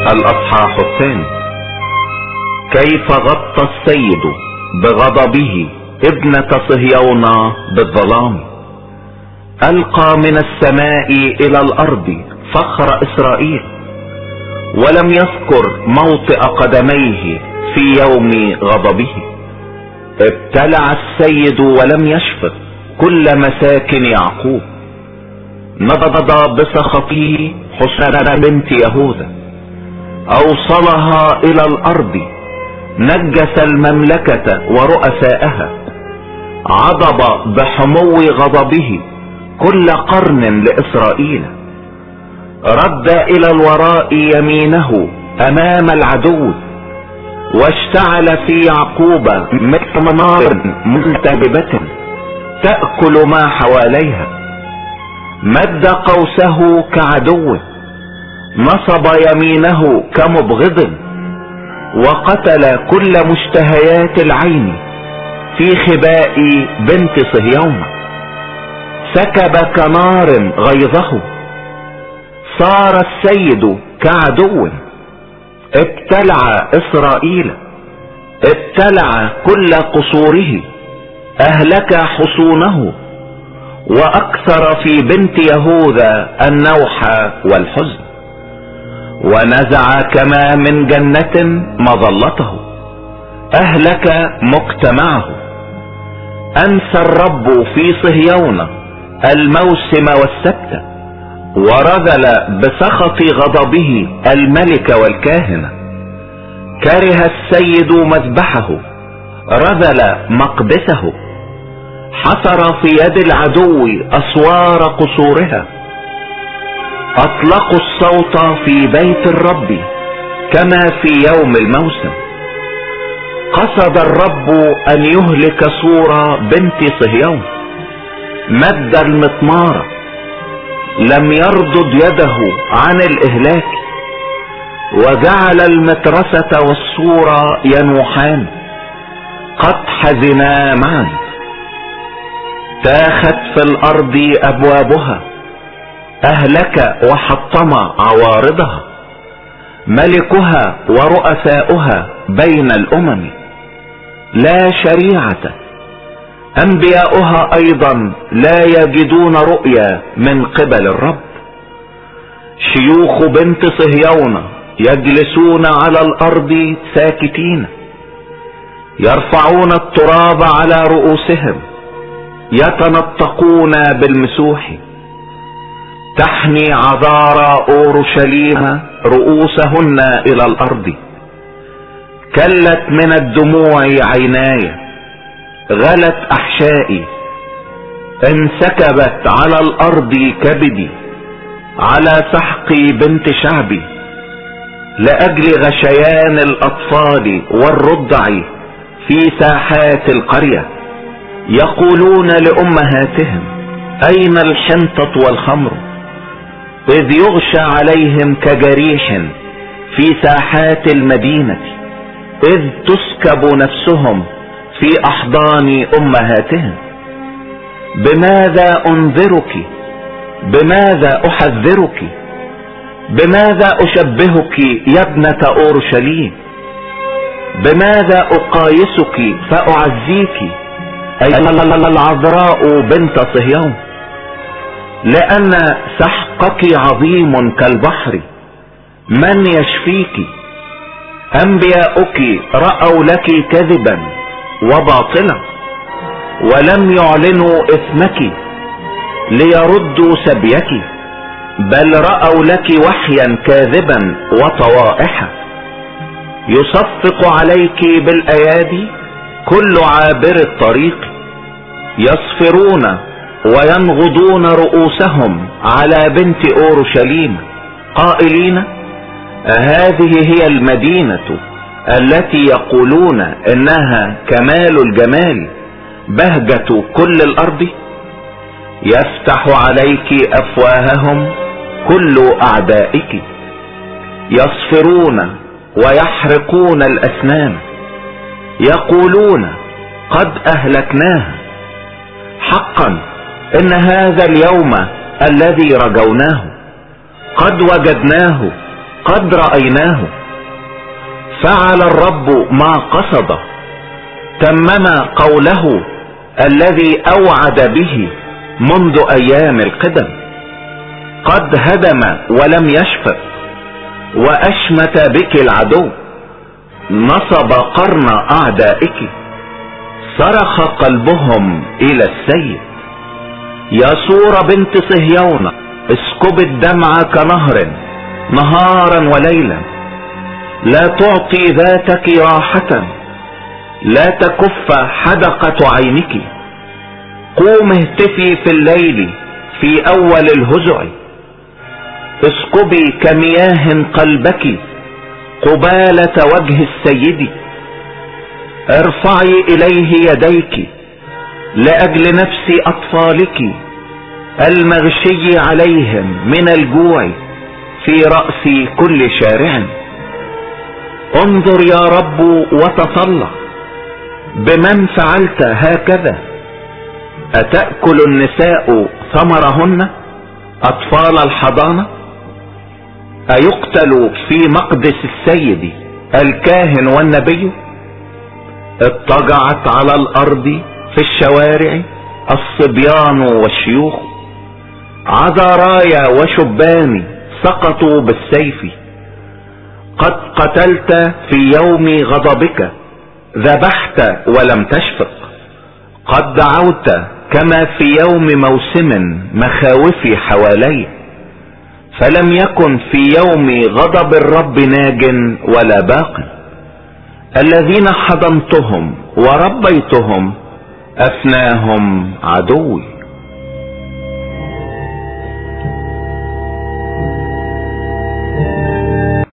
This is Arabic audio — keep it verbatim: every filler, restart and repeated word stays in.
الاصحاح الثاني. كيف غطى السيد بغضبه ابنة صهيون بالظلام، القى من السماء الى الارض فخر اسرائيل، ولم يذكر موطئ قدميه في يوم غضبه. ابتلع السيد ولم يشفق كل مساكن يعقوب، نضض بسخطه حسن بنت يهوذا، اوصلها الى الارض، نجس المملكة ورؤساءها، عضب بحمو غضبه كل قرن لاسرائيل، رد الى الوراء يمينه امام العدو، واشتعل في يعقوب مثل نار ملتهبة تأكل ما حواليها، مد قوسه كعدو، نصب يمينه كمبغض، وقتل كل مشتهيات العين في خباء بنت صهيون، سكب كنار غيظه، صار السيد كعدو، ابتلع اسرائيل، ابتلع كل قصوره، اهلك حصونه، واكثر في بنت يهوذا النوح والحزن، ونزع كما من جنة مظلته، اهلك مجتمعه. انسى الرب في صهيون الموسم والسبت، ورذل بسخط غضبه الملك والكاهنة، كره السيد مذبحه، رذل مقدسه، حصر في يد العدو اسوار قصورها، اطلقوا الصوت في بيت الرب كما في يوم الموسم. قصد الرب ان يهلك سور بنت صهيون، مد المطمار، لم يردد يده عن الاهلاك، وجعل المترسة والسور ينوحان، قد حزنا معا. تاخت في الارض ابوابها، اهلك وحطم عوارضها، ملكها ورؤساؤها بين الامم، لا شريعة. انبياؤها ايضا لا يجدون رؤيا من قبل الرب. شيوخ بنت صهيون يجلسون على الارض ساكتين، يرفعون التراب على رؤوسهم، يتنطقون بالمسوح. تحني عذارى اورشليم رؤوسهن الى الارض، كلت من الدموع عيناي، غلت احشائي، انسكبت على الارض كبدي، على سحق بنت شعبي، لاجل غشيان الاطفال والرضع في ساحات القرية. يقولون لامهاتهم اين الحنطة والخمر، اذ يغشى عليهم كجريح في ساحات المدينة، اذ تسكب نفسهم في احضان امهاتهم. بماذا انذرك، بماذا احذرك، بماذا اشبهك يا ابنة اورشليم، بماذا اقايسك فاعزيك ايها العذراء بنت صهيون، لان سحقك عظيم كالبحر، من يشفيك؟ انبياؤك رأوا لك كذبا وباطلا، ولم يعلنوا اثمك ليردوا سبيك، بل رأوا لك وحيا كاذبا وطوائحا. يصفق عليك بالايادي كل عابر الطريق، يصفرون وينغضون رؤوسهم على بنت اورشليم، قائلين هذه هي المدينة التي يقولون انها كمال الجمال، بهجة كل الارض. يفتح عليك افواههم كل اعدائك، يصفرون ويحرقون الاسنان، يقولون قد اهلكناها. حقا ان هذا اليوم الذي رجوناه قد وجدناه، قد رأيناه. فعل الرب ما قصد، تمم قوله الذي اوعد به منذ ايام القدم. قد هدم ولم يشفق، واشمت بك العدو، نصب قرن اعدائك، صرخ قلبهم الى السيد. يا سور بنت صهيون، اسكب الدمع كنهر نهارا وليلا، لا تعطي ذاتك راحة، لا تكف حدقة عينك. قوم اهتفي في الليل في اول الهزع، اسكبي كمياه قلبك قبالة وجه السيد. ارفعي اليه يديك لاجل نفس اطفالك المغشي عليهم من الجوع في رأس كل شارع. انظر يا رب وتطلع، بمن فعلت هكذا؟ اتأكل النساء ثمرهن، اطفال الحضانة؟ ايقتل في مقدس السيد الكاهن والنبي؟ اضطجعت على الارض في الشوارع الصبيان والشيوخ، عذرايا وشبان سقطوا بالسيف. قد قتلت في يوم غضبك، ذبحت ولم تشفق. قد دعوت كما في يوم موسم مخاوفي حوالي، فلم يكن في يوم غضب الرب ناج ولا باق. الذين حضنتهم وربيتهم أفناهم عدوي.